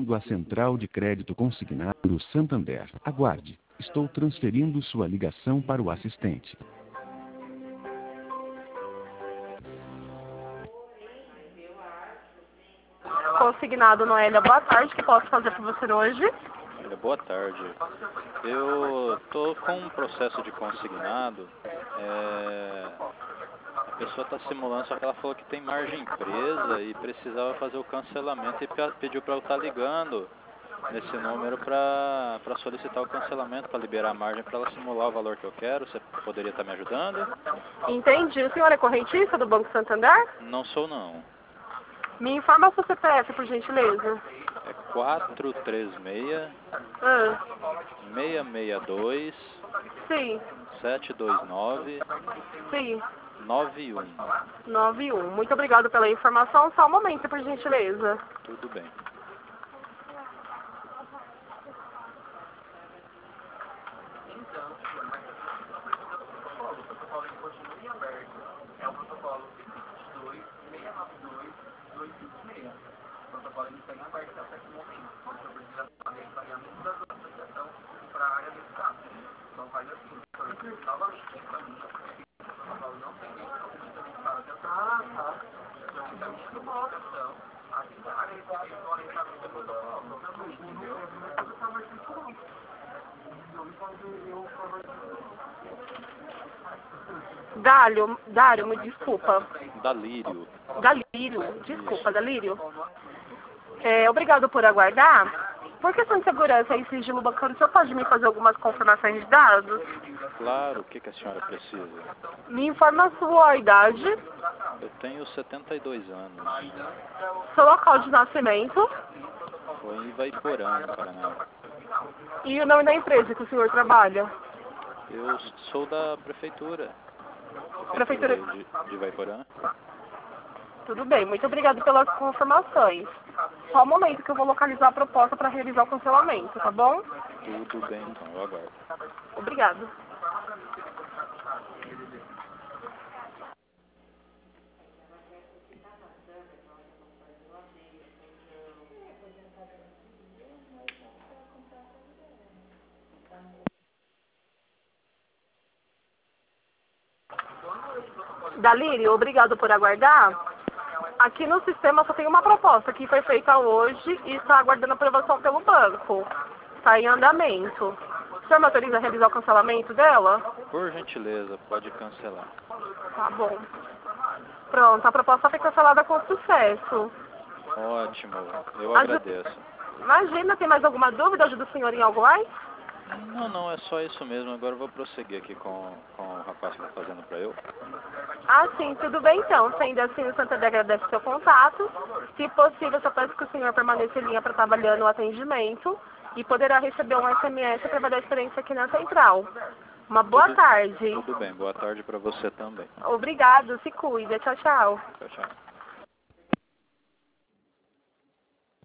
Bem-vindo à Central de Crédito Consignado do Santander. Aguarde. Estou transferindo sua ligação para o assistente. Consignado, Noélia, boa tarde. O que posso fazer para você hoje? Boa tarde. Eu estou com um processo de consignado. A pessoa está simulando, só que ela falou que tem margem presa e precisava fazer o cancelamento e pediu para eu estar ligando nesse número para solicitar o cancelamento, para liberar a margem, para ela simular o valor que eu quero. Você poderia estar me ajudando? Entendi. O senhor é correntista do Banco Santander? Não sou, não. Me informa o seu CPF, por gentileza. É 436 662 Sim. 729 Sim. 91. 91. Muito obrigado pela informação. Só um momento, por gentileza. Tudo bem. Dário, me desculpa. Dalírio. Desculpa, Dalírio. Obrigado por aguardar. Por questão de segurança e sigilo bancário, o senhor pode me fazer algumas confirmações de dados? Claro, o que a senhora precisa? Me informa a sua idade. Eu tenho 72 anos. Seu local de nascimento. Foi em Ivaiporã, no Paraná. E o nome da empresa que o senhor trabalha? Eu sou da prefeitura. Prefeitura de Ivaiporã. Tudo bem, muito obrigado pelas confirmações. Só um momento que eu vou localizar a proposta para realizar o cancelamento, tá bom? Tudo bem, então, eu aguardo. Obrigado. Dalírio, obrigado por aguardar. Aqui no sistema só tem uma proposta que foi feita hoje e está aguardando aprovação pelo banco. Está em andamento. O senhor me autoriza a realizar o cancelamento dela? Por gentileza, pode cancelar. Tá bom. Pronto, a proposta foi cancelada com sucesso. Ótimo, eu agradeço. Imagina, tem mais alguma dúvida? Ajuda o senhor em algo mais? Não, é só isso mesmo. Agora eu vou prosseguir aqui com o rapaz que está fazendo para eu. Ah, sim, tudo bem então. Sendo assim, o Santander agradece o seu contato. Se possível, só peço que o senhor permaneça em linha para estar avaliando o atendimento e poderá receber um SMS para dar experiência aqui na central. Uma boa tarde. Tudo bem, boa tarde para você também. Obrigado, se cuida. Tchau, tchau. Tchau, tchau.